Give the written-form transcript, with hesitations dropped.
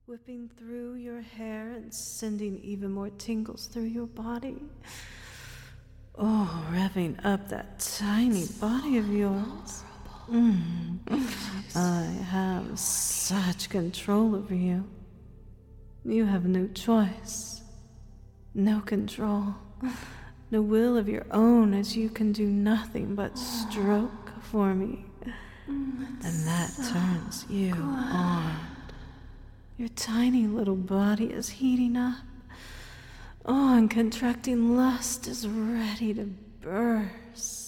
whipping through your hair and sending even more tingles through your body. Oh, revving up that tiny body of yours. I have such control over you. You have no choice, no control, no will of your own, as you can do nothing but stroke for me. And that turns you on. Your tiny little body is heating up. Oh, and contracting lust is ready to burst.